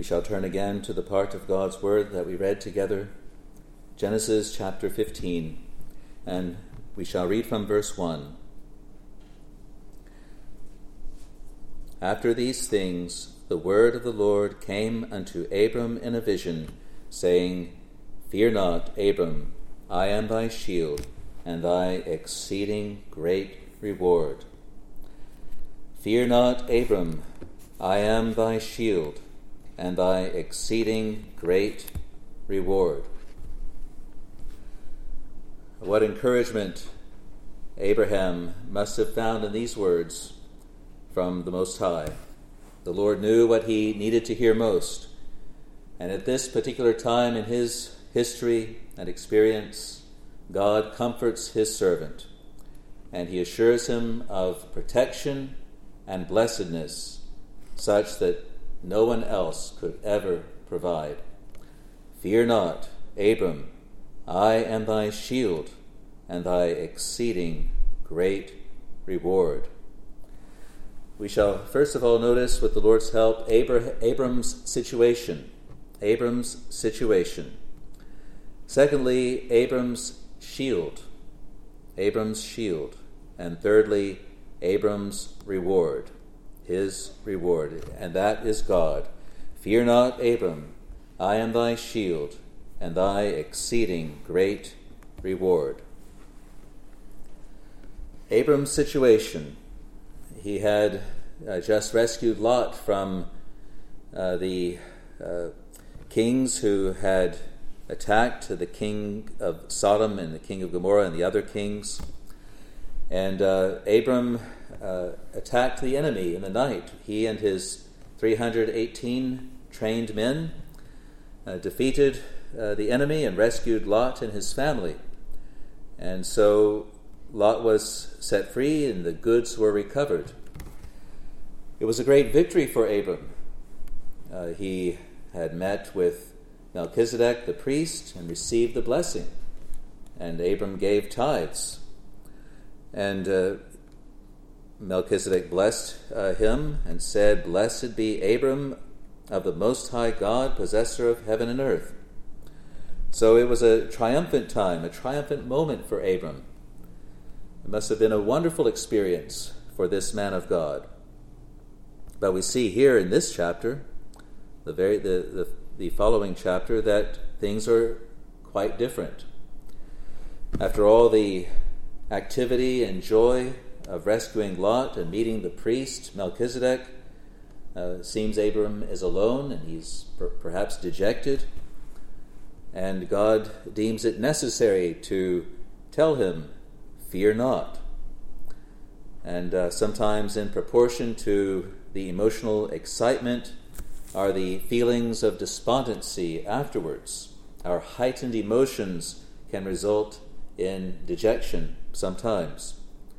We shall turn again to the part of God's Word that we read together, Genesis chapter 15, and we shall read from verse 1. After these things, the word of the Lord came unto Abram in a vision, saying, Fear not, Abram, I am thy shield, and thy exceeding great reward. Fear not, Abram, I am thy shield, and thy exceeding great reward. What encouragement Abraham must have found in these words from the Most High. The Lord knew what he needed to hear most, and at this particular time in his history and experience, God comforts his servant, and he assures him of protection and blessedness such that no one else could ever provide. Fear not, Abram, I am thy shield, and thy exceeding great reward. We shall first of all notice, with the Lord's help, Abram's situation. Abram's situation. Secondly, Abram's shield. Abram's shield. And thirdly, Abram's reward. His reward, and that is God. Fear not, Abram, I am thy shield, and thy exceeding great reward. Abram's situation. He had just rescued Lot from the kings who had attacked the king of Sodom and the king of Gomorrah and the other kings. And Abram attacked the enemy in the night. He and his 318 trained men defeated the enemy and rescued Lot and his family. And so Lot was set free and the goods were recovered. It was a great victory for Abram. He had met with Melchizedek the priest and received the blessing. And Abram gave tithes. And Melchizedek blessed him and said, Blessed be Abram of the Most High God, possessor of heaven and earth. So it was a triumphant time, a triumphant moment for Abram. It must have been a wonderful experience for this man of God. But we see here in this chapter, the following chapter, that things are quite different. After all the activity and joy of rescuing Lot and meeting the priest, Melchizedek, seems Abram is alone and he's perhaps dejected. And God deems it necessary to tell him, Fear not. And sometimes in proportion to the emotional excitement are the feelings of despondency afterwards. Our heightened emotions can result in dejection sometimes.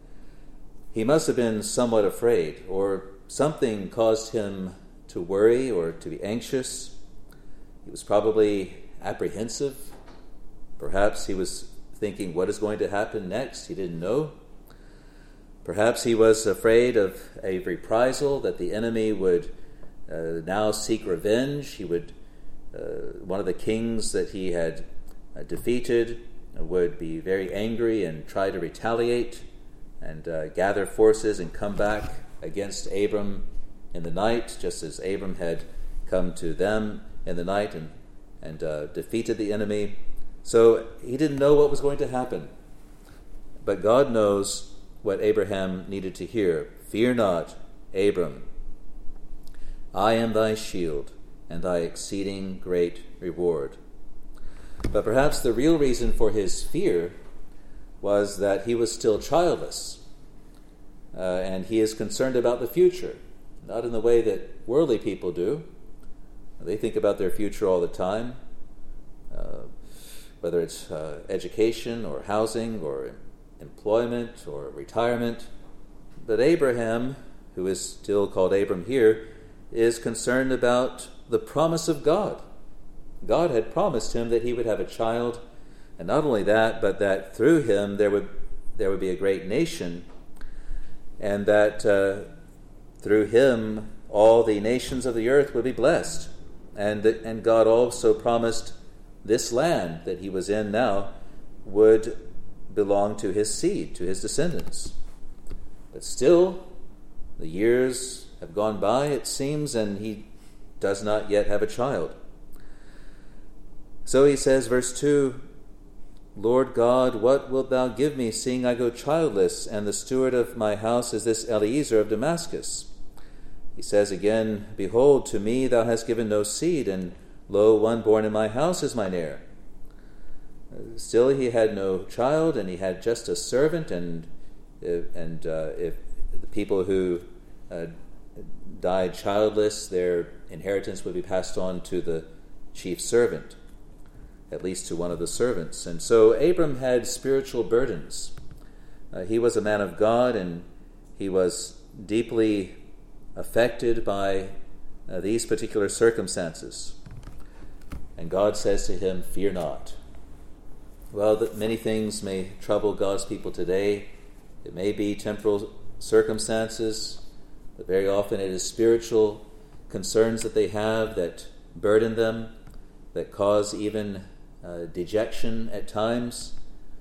He must have been somewhat afraid, or something caused him to worry or to be anxious. He was probably apprehensive. Perhaps he was thinking, what is going to happen next? He didn't know. Perhaps he was afraid of a reprisal, that the enemy would now seek revenge. He would, one of the kings that he had defeated would be very angry and try to retaliate and gather forces and come back against Abram in the night, just as Abram had come to them in the night and defeated the enemy. So he didn't know what was going to happen. But God knows what Abraham needed to hear. Fear not, Abram. I am thy shield, and thy exceeding great reward. But perhaps the real reason for his fear was that he was still childless, and he is concerned about the future, not in the way that worldly people do. They think about their future all the time, whether it's education or housing or employment or retirement. But Abraham, who is still called Abram here, is concerned about the promise of God. God had promised him that he would have a child, and not only that, but that through him there would be a great nation, and that through him all the nations of the earth would be blessed. And God also promised this land that he was in now would belong to his seed, to his descendants. But still, the years have gone by, it seems, and he does not yet have a child. So he says, verse 2, Lord God, what wilt thou give me, seeing I go childless, and the steward of my house is this Eliezer of Damascus? He says again, Behold, to me thou hast given no seed, and lo, one born in my house is mine heir. Still he had no child, and he had just a servant, and if the people who died childless, their inheritance would be passed on to the chief servant, at least to one of the servants. And so Abram had spiritual burdens. He was a man of God, and he was deeply affected by these particular circumstances. And God says to him, Fear not. Well, many things may trouble God's people today. It may be temporal circumstances, but very often it is spiritual concerns that they have that burden them, that cause even dejection at times.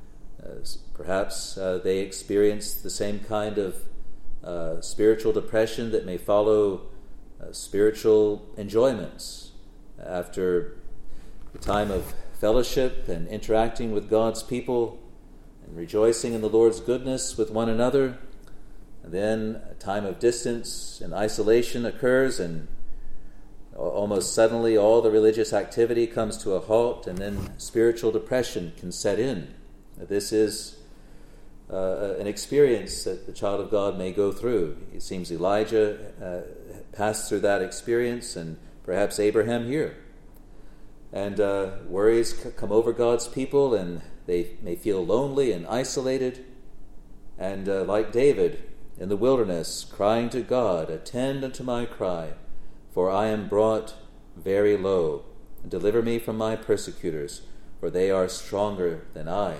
Perhaps they experience the same kind of spiritual depression that may follow spiritual enjoyments after the time of fellowship and interacting with God's people and rejoicing in the Lord's goodness with one another. And then a time of distance and isolation occurs, and almost suddenly all the religious activity comes to a halt, and then spiritual depression can set in. This is an experience that the child of God may go through. It seems Elijah passed through that experience, and perhaps Abraham here. And worries come over God's people, and they may feel lonely and isolated. And like David in the wilderness, crying to God, Attend unto my cry, for I am brought very low. Deliver me from my persecutors, for they are stronger than I.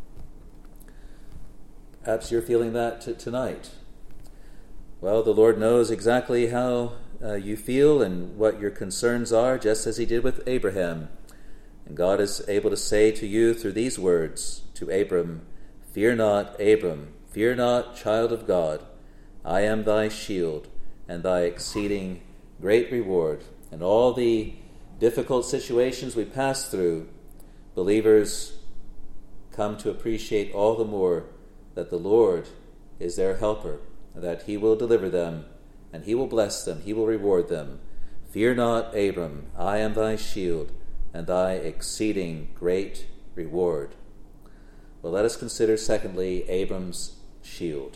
Perhaps you're feeling that tonight. Well, the Lord knows exactly how you feel and what your concerns are, just as he did with Abraham. And God is able to say to you through these words to Abram, Fear not, Abram, fear not, child of God. I am thy shield and thy exceeding great reward. In all the difficult situations we pass through, believers come to appreciate all the more that the Lord is their helper, that he will deliver them, and he will bless them, he will reward them. Fear not, Abram, I am thy shield, and thy exceeding great reward. Well, let us consider, secondly, Abram's shield.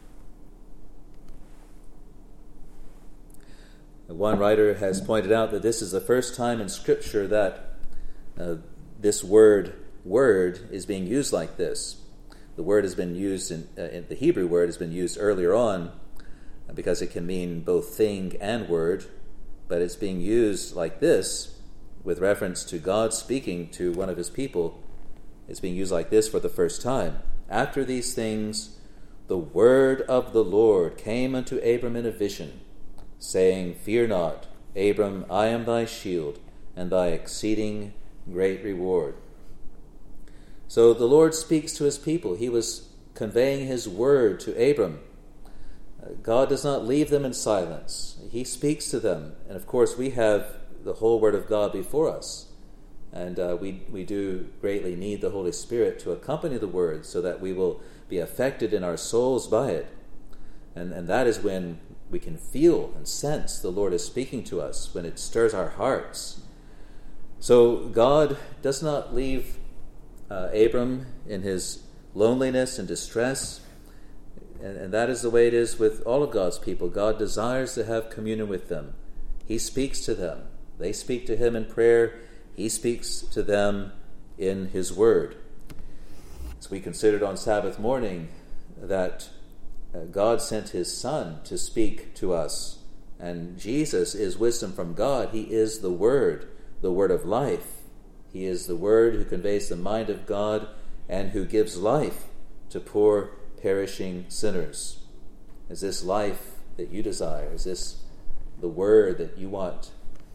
One writer has pointed out that this is the first time in Scripture that this word is being used like this. The word has been used, the Hebrew word has been used earlier on because it can mean both thing and word, but it's being used like this with reference to God speaking to one of his people. It's being used like this for the first time. After these things, the word of the Lord came unto Abram in a vision, saying, Fear not, Abram, I am thy shield, and thy exceeding great reward. So the Lord speaks to his people. He was conveying his word to Abram. God does not leave them in silence. He speaks to them. And of course, we have the whole word of God before us. And we do greatly need the Holy Spirit to accompany the word so that we will be affected in our souls by it. And that is when we can feel and sense the Lord is speaking to us, when it stirs our hearts. So God does not leave Abram in his loneliness and distress, and that is the way it is with all of God's people. God desires to have communion with them. He speaks to them. They speak to him in prayer. He speaks to them in his word. As we considered on Sabbath morning, that God sent his Son to speak to us, and Jesus is wisdom from God. He is the word of life. He is the word who conveys the mind of God and who gives life to poor, perishing sinners. Is this life that you desire? Is this the word that you want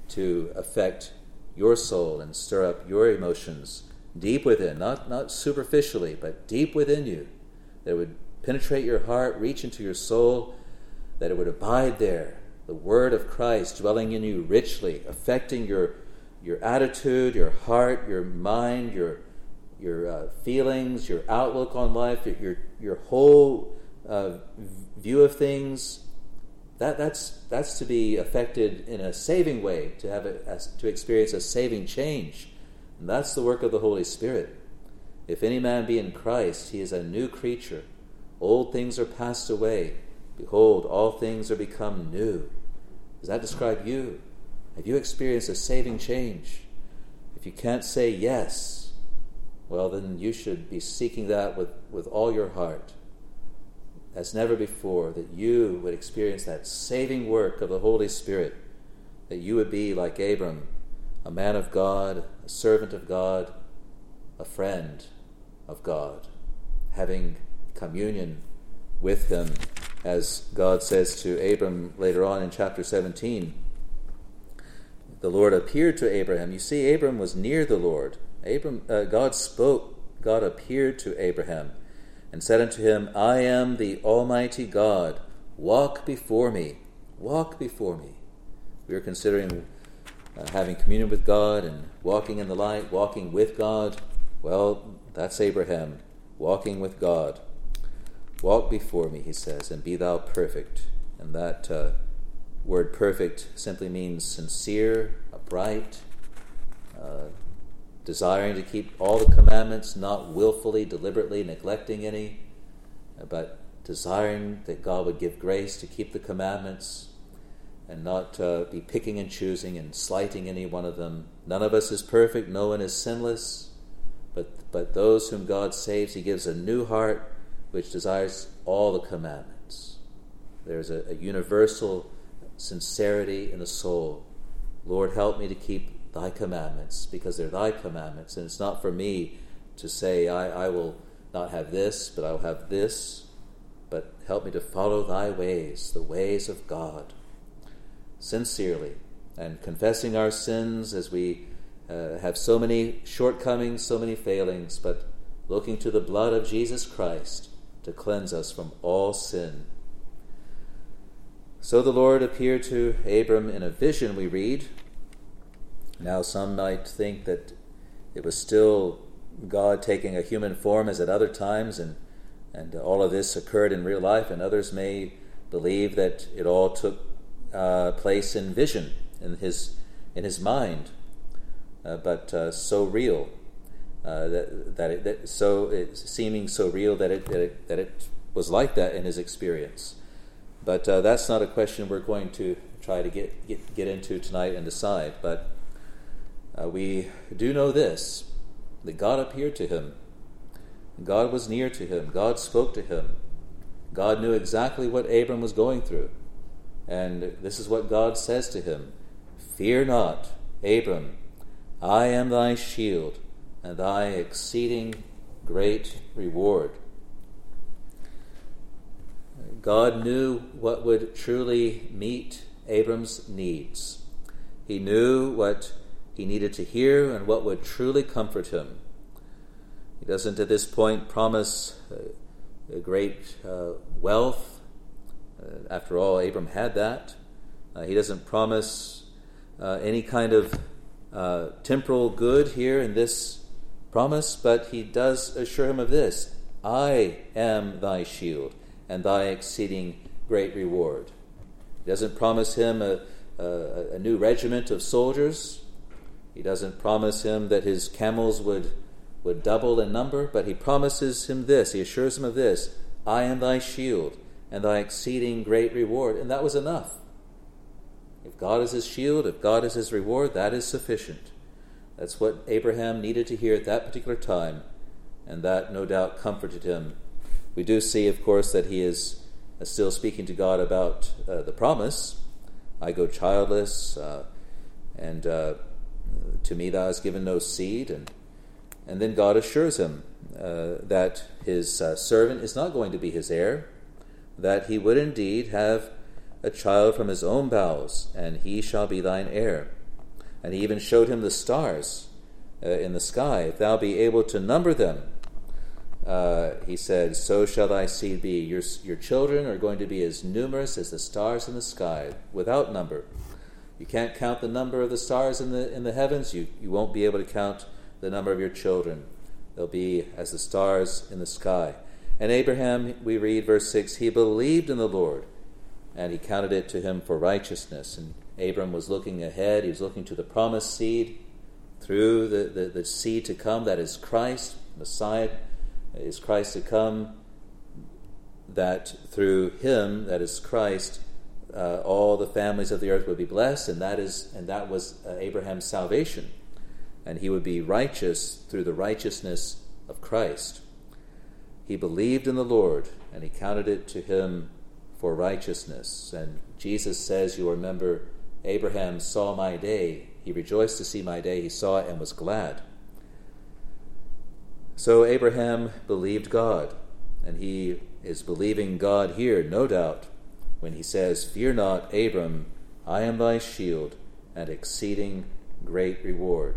to affect your soul and stir up your emotions deep within, not superficially, but deep within you, that it would penetrate your heart, reach into your soul, that it would abide there, the word of Christ dwelling in you richly, affecting your attitude, your heart, your mind, your feelings, your outlook on life, your whole view of things. That's to be affected in a saving way, to experience a saving change. And that's the work of the Holy Spirit. If any man be in Christ, he is a new creature. Old things are passed away. Behold, all things are become new. Does that describe you? Have you experienced a saving change? If you can't say yes, well, then you should be seeking that with all your heart, as never before, that you would experience that saving work of the Holy Spirit, that you would be like Abram, a man of God, a servant of God, a friend of God, having communion with him, as God says to Abram later on in chapter 17. The Lord appeared to Abraham. You see, Abram was near the Lord. God spoke, God appeared to Abraham and said unto him, I am the Almighty God. Walk before me. Walk before me. We are considering having communion with God and walking in the light, walking with God. Well, that's Abraham, walking with God. Walk before me, he says, and be thou perfect. And that word perfect simply means sincere, upright, desiring to keep all the commandments, not willfully, deliberately neglecting any, but desiring that God would give grace to keep the commandments and not be picking and choosing and slighting any one of them. None of us is perfect, no one is sinless, but those whom God saves, he gives a new heart which desires all the commandments. There's a universal sincerity in the soul. Lord, help me to keep thy commandments, because they're thy commandments, and it's not for me to say, I will not have this, but I will have this, but help me to follow thy ways, the ways of God, sincerely, and confessing our sins as we have so many shortcomings, so many failings, but looking to the blood of Jesus Christ to cleanse us from all sin. So the Lord appeared to Abram in a vision, we read. Now some might think that it was still God taking a human form as at other times, and all of this occurred in real life, and others may believe that it all took place in vision, in his mind, but so real it's seeming so real that it was like that in his experience. But that's not a question we're going to try to get into tonight and decide. But we do know this, that God appeared to him. God was near to him. God spoke to him. God knew exactly what Abram was going through. And this is what God says to him. Fear not, Abram, I am thy shield and thy exceeding great reward. God knew what would truly meet Abram's needs. He knew what he needed to hear and what would truly comfort him. He doesn't at this point promise a great wealth. After all, Abram had that. He doesn't promise any kind of temporal good here in this promise, but he does assure him of this: I am thy shield and thy exceeding great reward. He doesn't promise him a new regiment of soldiers. He doesn't promise him that his camels would double in number, but he promises him this, he assures him of this: I am thy shield and thy exceeding great reward. And that was enough. If God is his shield, if God is his reward, that is sufficient. That's what Abraham needed to hear at that particular time, and that no doubt comforted him. We do see, of course, that he is still speaking to God about the promise. I go childless, and to me thou hast given no seed. And then God assures him that his servant is not going to be his heir, that he would indeed have a child from his own bowels, and he shall be thine heir. And he even showed him the stars in the sky. If thou be able to number them, he said, so shall thy seed be. Your children are going to be as numerous as the stars in the sky, without number. You can't count the number of the stars in the heavens. You won't be able to count the number of your children. They'll be as the stars in the sky. And Abraham, we read verse 6, he believed in the Lord, and he counted it to him for righteousness. And Abram was looking ahead. He was looking to the promised seed, through the seed to come, that is Christ, Messiah is Christ to come, that through him, that is Christ, all the families of the earth would be blessed, and that was Abraham's salvation. And he would be righteous through the righteousness of Christ. He believed in the Lord, and he counted it to him for righteousness. And Jesus says, you remember, Abraham saw my day. He rejoiced to see my day. He saw it and was glad. So Abraham believed God, and he is believing God here, no doubt, when he says, fear not, Abram, I am thy shield and exceeding great reward.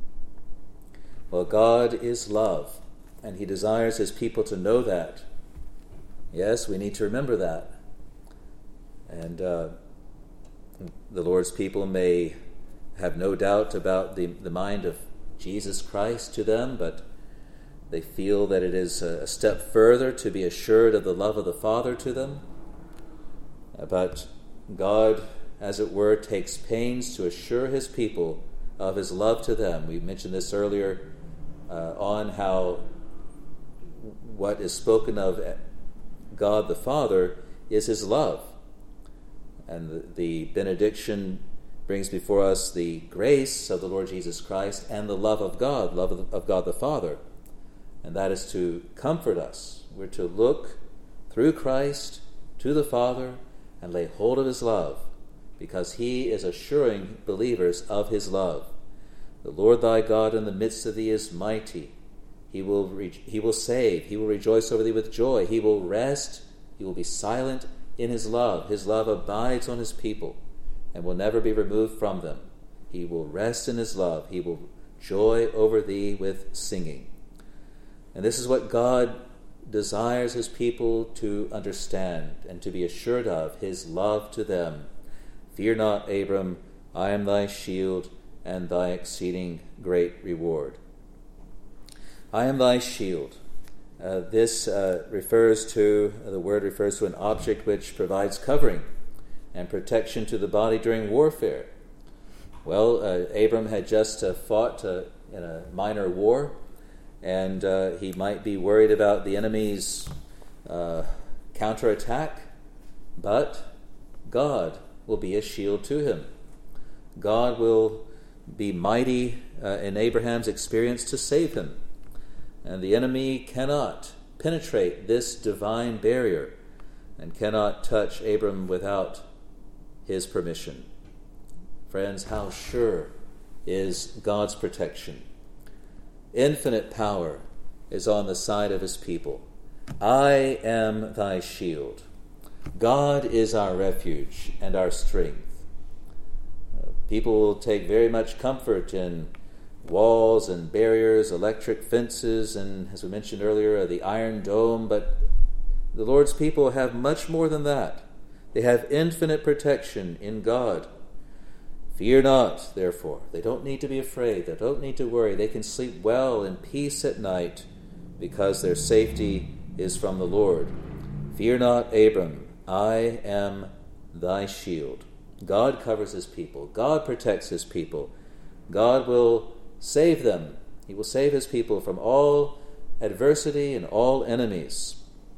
Well, God is love, and he desires his people to know that. Yes, we need to remember that. And the Lord's people may have no doubt about the mind of Jesus Christ to them, but they feel that it is a step further to be assured of the love of the Father to them. But God, as it were, takes pains to assure his people of his love to them. We mentioned this earlier on how what is spoken of God the Father is his love. And the benediction brings before us the grace of the Lord Jesus Christ and the love of God the Father. And that is to comfort us. We're to look through Christ to the Father and lay hold of his love, because he is assuring believers of his love. The Lord thy God in the midst of thee is mighty. He will save. He will rejoice over thee with joy. He will rest. He will be silent in his love. His love abides on his people and will never be removed from them. He will rest in his love. He will joy over thee with singing. And this is what God desires his people to understand and to be assured of, his love to them. Fear not, Abram, I am thy shield and thy exceeding great reward. I am thy shield. This refers to an object which provides covering and protection to the body during warfare. Well, Abram had just fought in a minor war, and he might be worried about the enemy's counterattack, but God will be a shield to him. God will be mighty in Abraham's experience to save him. And the enemy cannot penetrate this divine barrier and cannot touch Abram without his permission. Friends, how sure is God's protection? Infinite power is on the side of his people. I am thy shield. God is our refuge and our strength. People will take very much comfort in walls and barriers, electric fences, and, as we mentioned earlier, the Iron Dome, but the Lord's people have much more than that. They have infinite protection in God. Fear not, therefore. They don't need to be afraid. They don't need to worry. They can sleep well in peace at night because their safety is from the Lord. Fear not, Abram. I am thy shield. God covers his people. God protects his people. God will save them. He will save his people from all adversity and all enemies.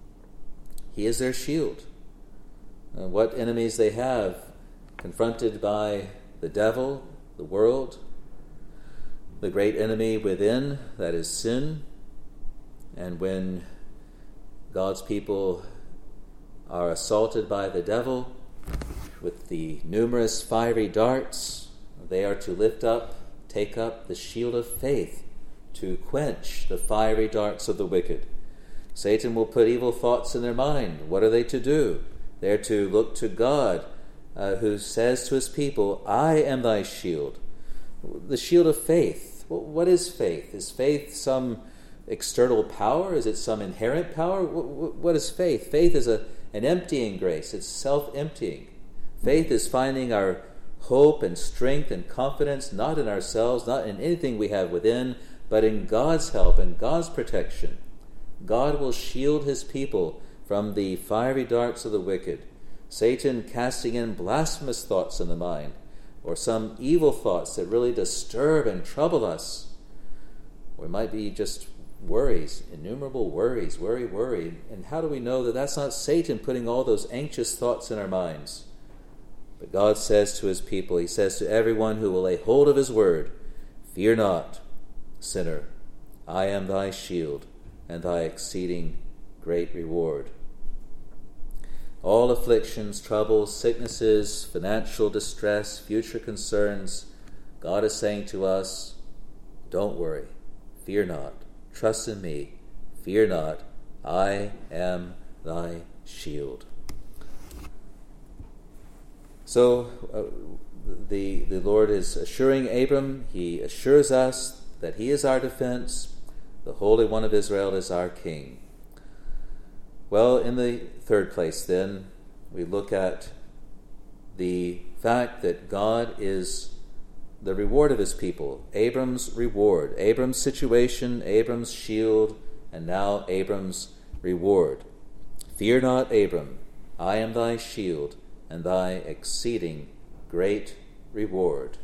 He is their shield. What enemies they have, confronted by the devil, the world, the great enemy within, that is sin. And when God's people are assaulted by the devil with the numerous fiery darts, they are to take up the shield of faith to quench the fiery darts of the wicked. Satan will put evil thoughts in their mind. What are they to do? They're to look to God, who says to his people, I am thy shield. The shield of faith. What is faith? Is faith some external power? Is it some inherent power? What is faith? Faith is an emptying grace. It's self-emptying. Faith is finding our hope and strength and confidence not in ourselves, not in anything we have within, but in God's help and God's protection. God will shield his people from the fiery darts of the wicked, Satan casting in blasphemous thoughts in the mind, or some evil thoughts that really disturb and trouble us. Or it might be just worries, innumerable worries, worry. And how do we know that that's not Satan putting all those anxious thoughts in our minds? But God says to his people, he says to everyone who will lay hold of his word, "Fear not, sinner, I am thy shield and thy exceeding great reward." All afflictions, troubles, sicknesses, financial distress, future concerns, God is saying to us, don't worry, fear not, trust in me, fear not, I am thy shield. So the Lord is assuring Abram, he assures us that he is our defense, the Holy One of Israel is our king. Well, in the third place then, we look at the fact that God is the reward of his people, Abram's reward, Abram's situation, Abram's shield, and now Abram's reward. Fear not, Abram, I am thy shield and thy exceeding great reward.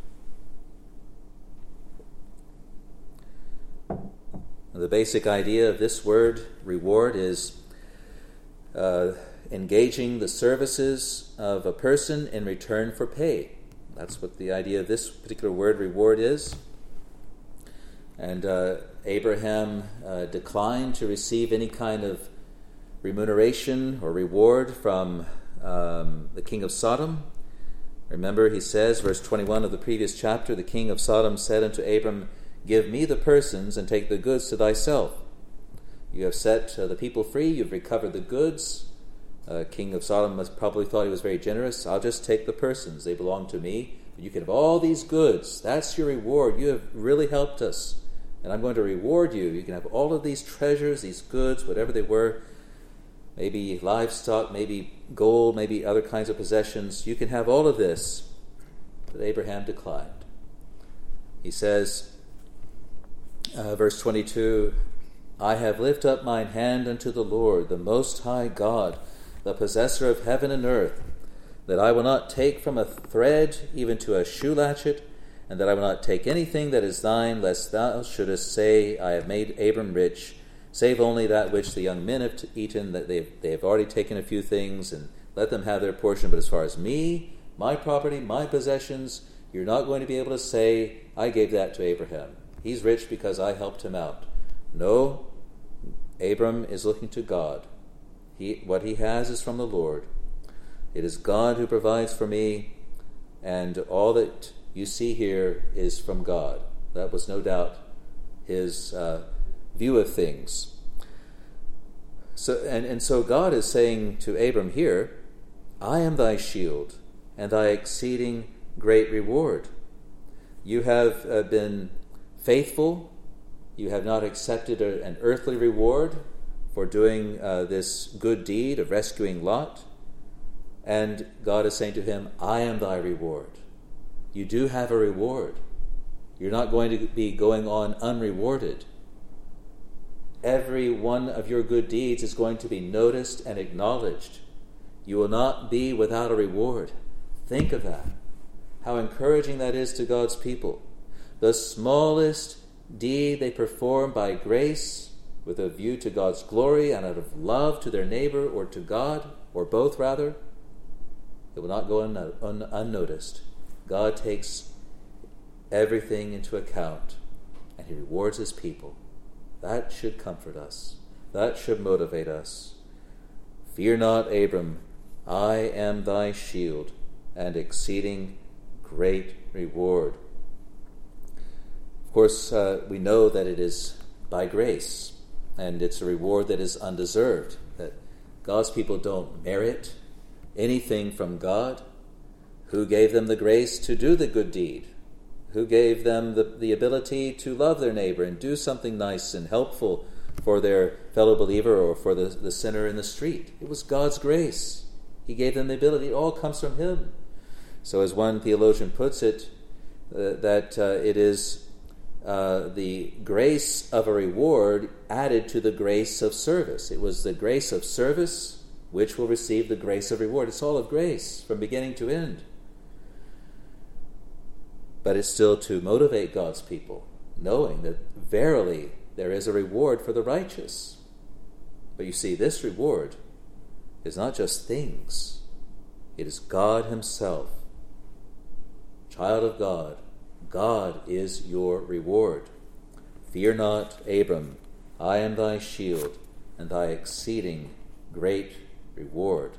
The basic idea of this word, reward, is engaging the services of a person in return for pay. That's what the idea of this particular word, reward, is. And Abraham declined to receive any kind of remuneration or reward from the king of Sodom. Remember, he says, verse 21 of the previous chapter, the king of Sodom said unto Abram, "Give me the persons and take the goods to thyself." You have set the people free, you've recovered the goods. King of Sodom must probably thought he was very generous. I'll just take the persons, they belong to me. You can have all these goods, that's your reward. You have really helped us, and I'm going to reward you. You can have all of these treasures, these goods, whatever they were, maybe livestock, maybe gold, maybe other kinds of possessions. You can have all of this. But Abraham declined. He says, verse 22, "I have lifted up mine hand unto the Lord, the Most High God, the possessor of heaven and earth, that I will not take from a thread even to a shoe latchet, and that I will not take anything that is thine, lest thou shouldest say, I have made Abram rich, save only that which the young men have eaten, that they have already taken a few things, and let them have their portion. But as far as me, my property, my possessions, you're not going to be able to say, I gave that to Abraham. He's rich because I helped him out." No, Abram is looking to God. What he has is from the Lord. It is God who provides for me, and all that you see here is from God. That was no doubt his view of things. So God is saying to Abram here, I am thy shield and thy exceeding great reward. You have been faithful. You have not accepted an earthly reward for doing this good deed of rescuing Lot. And God is saying to him, I am thy reward. You do have a reward. You're not going to be going on unrewarded. Every one of your good deeds is going to be noticed and acknowledged. You will not be without a reward. Think of that. How encouraging that is to God's people. The smallest deed they perform by grace, with a view to God's glory and out of love to their neighbor or to God, or both rather, it will not go unnoticed. God takes everything into account, and he rewards his people. That should comfort us. That should motivate us. Fear not, Abram, I am thy shield and exceeding great reward. Of course, we know that it is by grace, and it's a reward that is undeserved, that God's people don't merit anything from God, who gave them the grace to do the good deed. who gave them the ability to love their neighbor and do something nice and helpful for their fellow believer or for the sinner in the street. It was God's grace. He gave them the ability. It all comes from Him. So as one theologian puts it, that it is the grace of a reward added to the grace of service. It was the grace of service which will receive the grace of reward. It's all of grace from beginning to end. But it's still to motivate God's people, knowing that verily there is a reward for the righteous. But you see, this reward is not just things. It is God Himself. Child of God, God is your reward. Fear not, Abram, I am thy shield and thy exceeding great reward.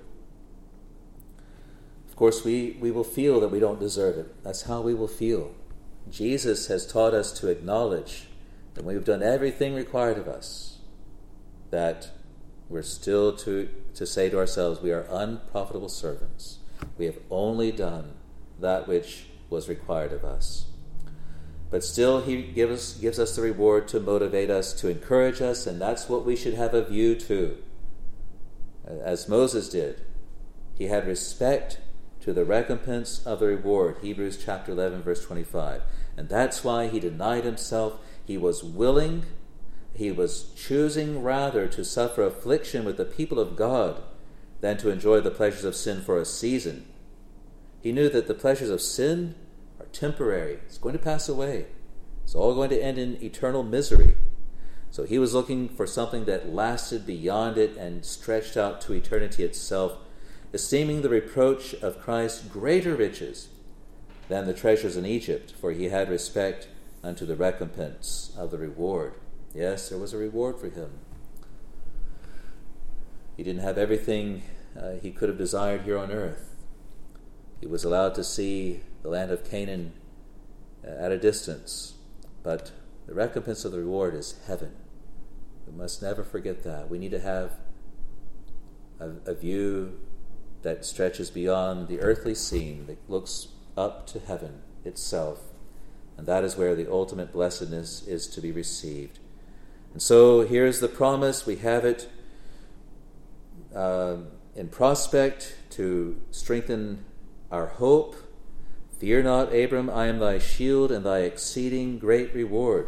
Of course, we will feel that we don't deserve it. That's how we will feel. Jesus has taught us to acknowledge that we've done everything required of us, that we're still to say to ourselves, we are unprofitable servants. We have only done that which was required of us. But still, He gives us the reward to motivate us, to encourage us, and that's what we should have a view to. As Moses did, he had respect to the recompense of the reward. Hebrews chapter 11, verse 25. And that's why he denied himself. He was willing, he was choosing rather to suffer affliction with the people of God than to enjoy the pleasures of sin for a season. He knew that the pleasures of sin are temporary. It's going to pass away. It's all going to end in eternal misery. So he was looking for something that lasted beyond it and stretched out to eternity itself, esteeming the reproach of Christ greater riches than the treasures in Egypt, for he had respect unto the recompense of the reward. Yes, there was a reward for him. He didn't have everything he could have desired here on earth. He was allowed to see the land of Canaan at a distance, but the recompense of the reward is heaven. We must never forget that. We need to have a view that stretches beyond the earthly scene, that looks up to heaven itself. And that is where the ultimate blessedness is to be received. And so here's the promise. We have it in prospect to strengthen our hope. Fear not, Abram, I am thy shield and thy exceeding great reward.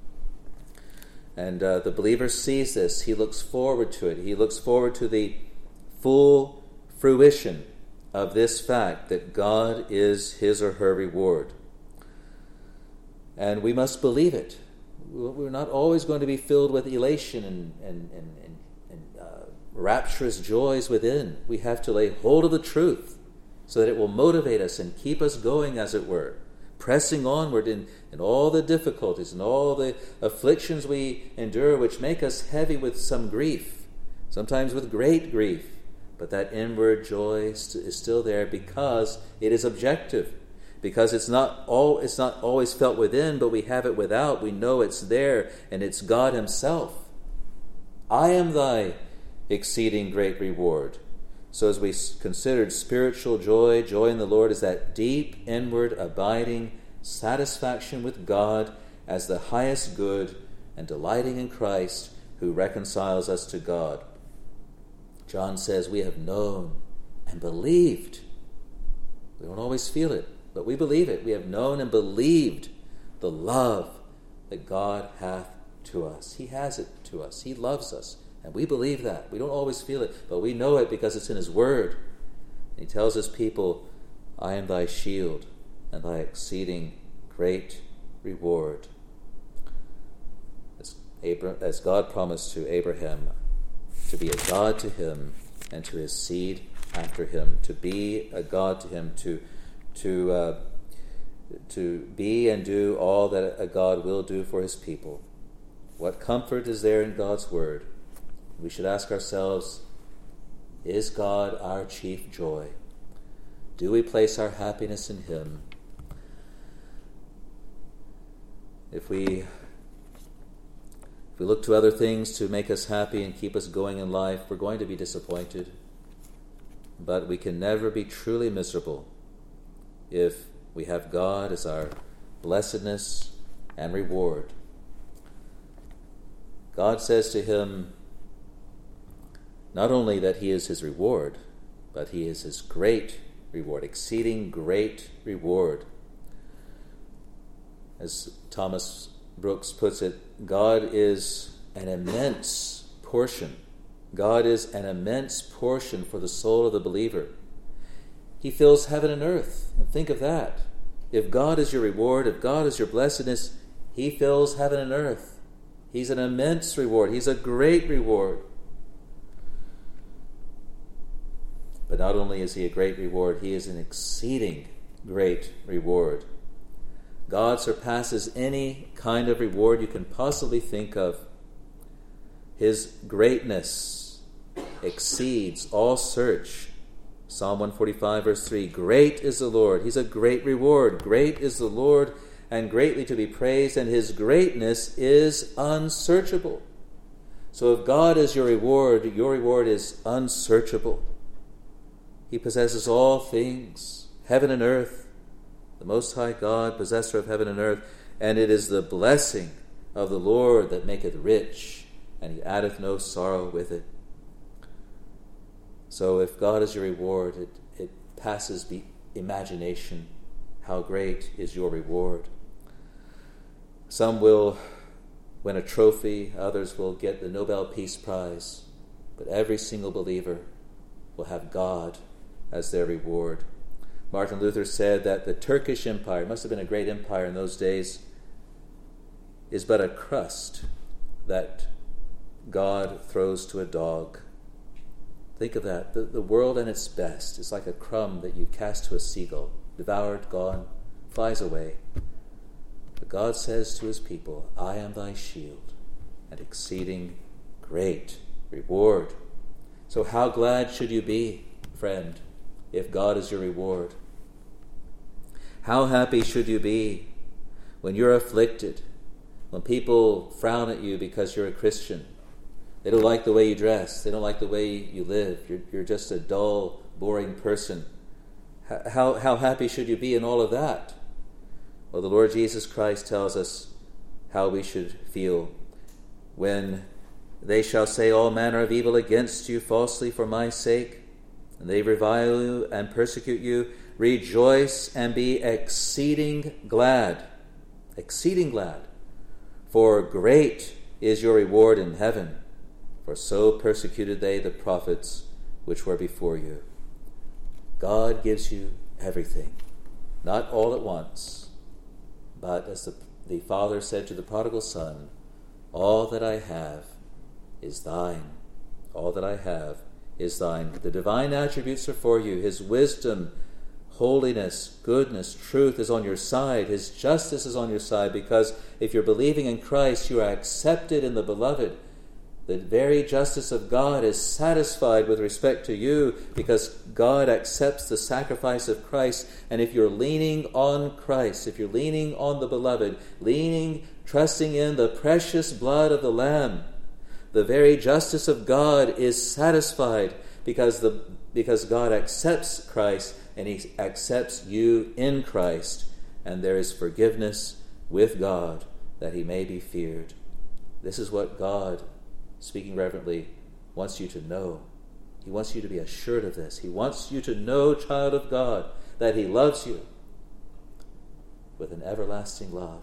And the believer sees this. He looks forward to it. He looks forward to the full fruition of this fact that God is his or her reward. And we must believe it. We're not always going to be filled with elation and rapturous joys within. We have to lay hold of the truth so that it will motivate us and keep us going, as it were, pressing onward in all the difficulties and all the afflictions we endure, which make us heavy with some grief, sometimes with great grief. But that inward joy is still there because it is objective, because it's not always felt within, but we have it without. We know it's there, and it's God himself. I am thy exceeding great reward. So as we considered spiritual joy, joy in the Lord is that deep, inward, abiding satisfaction with God as the highest good and delighting in Christ who reconciles us to God. John says we have known and believed. We don't always feel it, but we believe it. We have known and believed the love that God hath to us. He has it to us. He loves us. And we believe that. We don't always feel it, but we know it because it's in his word. He tells his people, I am thy shield and thy exceeding great reward. As God promised to Abraham, to be a God to him and to his seed after him, to be a God to him, to be and do all that a God will do for his people. What comfort is there in God's word? We should ask ourselves, is God our chief joy? Do we place our happiness in him? If we look to other things to make us happy and keep us going in life, we're going to be disappointed. But we can never be truly miserable if we have God as our blessedness, and reward. God says to him not only that he is his reward, but he is his great reward, exceeding great reward. As Thomas Brooks puts it, God is an immense portion. God is an immense portion for the soul of the believer. He fills heaven and earth. And think of that. If God is your reward, if God is your blessedness, he fills heaven and earth. He's an immense reward. He's a great reward. But not only is he a great reward, he is an exceeding great reward. God surpasses any kind of reward you can possibly think of. His greatness exceeds all search. Psalm 145, verse 3, great is the Lord. He's a great reward. Great is the Lord, and greatly to be praised, and his greatness is unsearchable. So if God is your reward is unsearchable. He possesses all things, heaven and earth, the Most High God, possessor of heaven and earth, and it is the blessing of the Lord that maketh rich, and he addeth no sorrow with it. So if God is your reward, it passes the imagination. How great is your reward? Some will win a trophy, others will get the Nobel Peace Prize, but every single believer will have God as their reward. Martin Luther said that the Turkish Empire, must have been a great empire in those days, is but a crust that God throws to a dog. Think of that. The world at its best is like a crumb that you cast to a seagull. Devoured, gone, flies away. But God says to his people, I am thy shield and exceeding great reward. So how glad should you be, friend, if God is your reward? How happy should you be when you're afflicted, when people frown at you because you're a Christian? They don't like the way you dress. They don't like the way you live. You're just a dull, boring person. How happy should you be in all of that? Well, the Lord Jesus Christ tells us how we should feel when they shall say all manner of evil against you falsely for my sake, and they revile you and persecute you. Rejoice and be exceeding glad, for great is your reward in heaven. For so persecuted they the prophets which were before you. God gives you everything, not all at once, but as the Father said to the prodigal son, all that I have is thine. All that I have is thine. The divine attributes are for you. His wisdom, holiness, goodness, truth is on your side. His justice is on your side, because if you're believing in Christ, you are accepted in the beloved. The very justice of God is satisfied with respect to you because God accepts the sacrifice of Christ. And if you're leaning on Christ, if you're leaning on the beloved, trusting in the precious blood of the Lamb, the very justice of God is satisfied because God accepts Christ and he accepts you in Christ. And there is forgiveness with God that he may be feared. This is what God, speaking reverently, wants you to know. He wants you to be assured of this. He wants you to know, child of God, that he loves you with an everlasting love,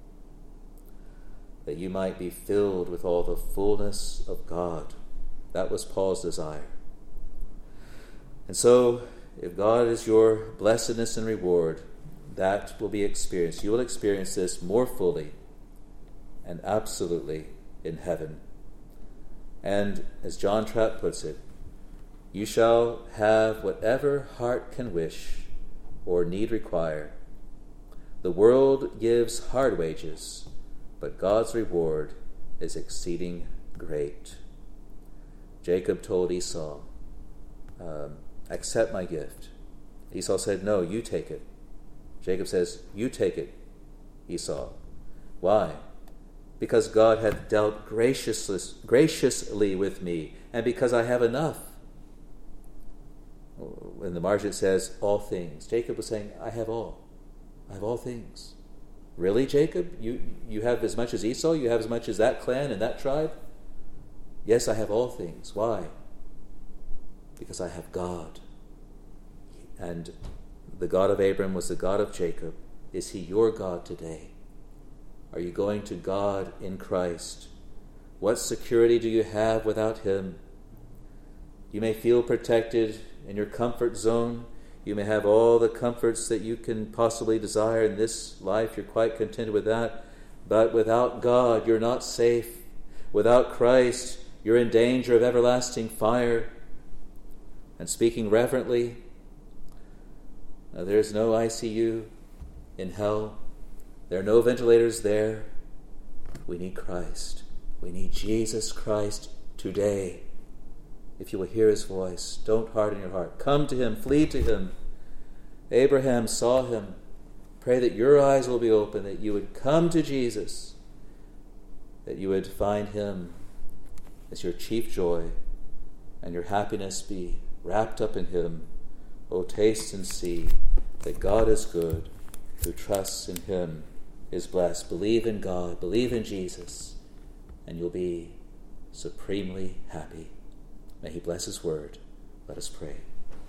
that you might be filled with all the fullness of God. That was Paul's desire. And so, if God is your blessedness and reward, that will be experienced. You will experience this more fully and absolutely in heaven. And as John Trapp puts it, you shall have whatever heart can wish or need require. The world gives hard wages, but God's reward is exceeding great. Jacob told Esau, accept my gift. Esau said, no, you take it. Jacob says, you take it, Esau. Why? Because God hath dealt graciously with me, and because I have enough. In the margin it says, all things. Jacob was saying, I have all. I have all things. Really, Jacob? You have as much as Esau? You have as much as that clan and that tribe? Yes, I have all things. Why? Because I have God. And the God of Abram was the God of Jacob. Is he your God today? Are you going to God in Christ? What security do you have without him? You may feel protected in your comfort zone. You may have all the comforts that you can possibly desire in this life. You're quite contented with that. But without God, you're not safe. Without Christ, you're in danger of everlasting fire. And speaking reverently, there is no ICU in hell. There are no ventilators there. We need Christ. We need Jesus Christ today. If you will hear his voice, don't harden your heart. Come to him, flee to him. Abraham saw him. Pray that your eyes will be open, that you would come to Jesus, that you would find him as your chief joy, and your happiness be wrapped up in him. Oh, taste and see that God is good. Who trusts in him is blessed. Believe in God, believe in Jesus, and you'll be supremely happy. May he bless his word. Let us pray.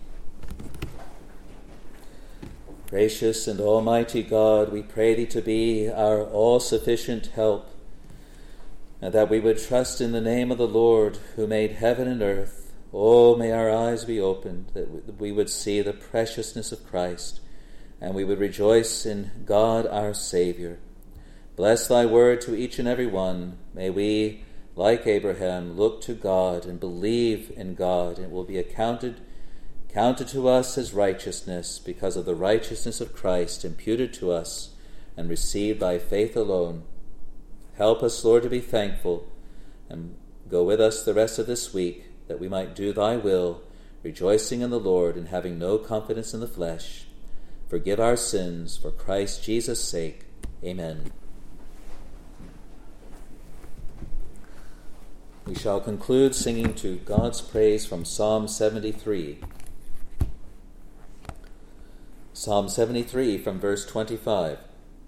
Gracious and almighty God, we pray thee to be our all-sufficient help, and that we would trust in the name of the Lord who made heaven and earth. Oh, may our eyes be opened, that we would see the preciousness of Christ, and we would rejoice in God our Savior. Bless thy word to each and every one. May we, like Abraham, look to God and believe in God, and it will be counted to us as righteousness because of the righteousness of Christ imputed to us and received by faith alone. Help us, Lord, to be thankful, and go with us the rest of this week, that we might do thy will, rejoicing in the Lord and having no confidence in the flesh. Forgive our sins for Christ Jesus' sake. Amen. We shall conclude singing to God's praise from Psalm 73. Psalm 73 from verse 25.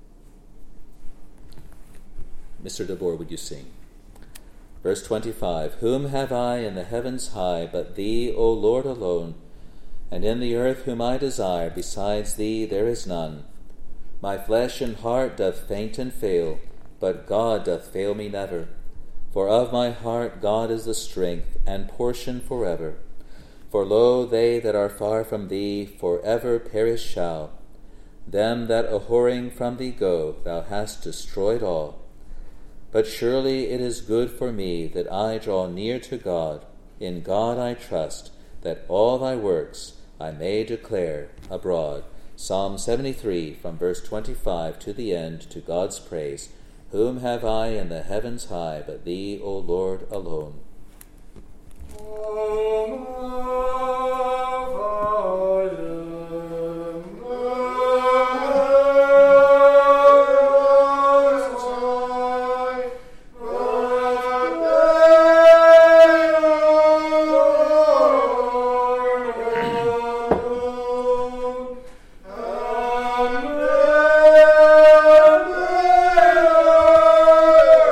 Mr. DeBoer, would you sing? Verse 25. Whom have I in the heavens high, but thee, O Lord, alone? And in the earth whom I desire, besides thee there is none. My flesh and heart doth faint and fail, but God doth fail me never. For of my heart God is the strength and portion forever. For lo, they that are far from thee forever perish shall. Them that a-whoring from thee go, thou hast destroyed all. But surely it is good for me that I draw near to God. In God I trust, that all thy works I may declare abroad. Psalm 73, from verse 25 to the end, to God's praise. Whom have I in the heavens high, but thee, O Lord, alone?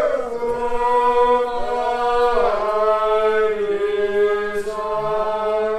Is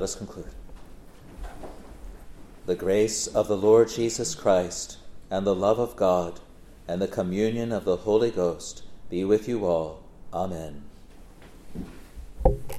us conclude. The grace of the Lord Jesus Christ, and the love of God, and the communion of the Holy Ghost be with you all. Amen.